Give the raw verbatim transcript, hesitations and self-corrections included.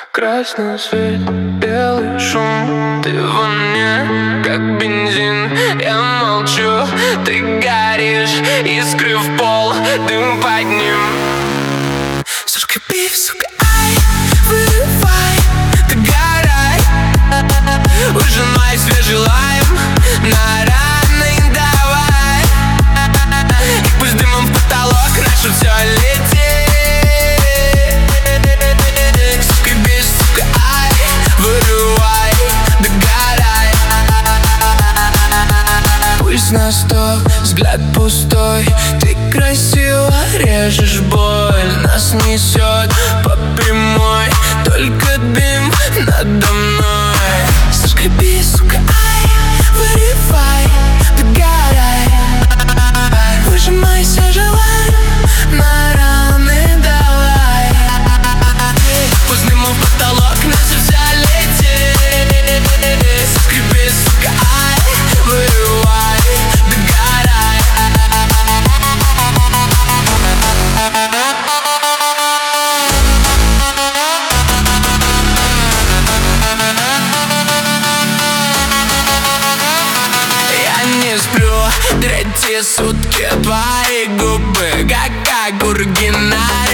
Красный свет, белый шум, ты во мне, как бензин. Я молчу, ты горишь, искры в пол, дым под ним. Заскрипи, сука, ай, вырывай, догорай, выжимай свежий лайм на раны давай. И пусть дымом в потолок наше все летит. Заскрипи, сука, ай, вырывай, догорай. Пусть на сто, взгляд пустой, ты красиво режешь боль. Нас несет по прямой, только дым надо мной. Заскрипи, сука, ай, вырывай, догорай, выжимай свежий лайм на раны давай. Пусть дымом в потолок нас вся летит. Заскрипи, сука, ай, вырывай, догорай. Я не сплю третьи сутки, твои губы как огурки на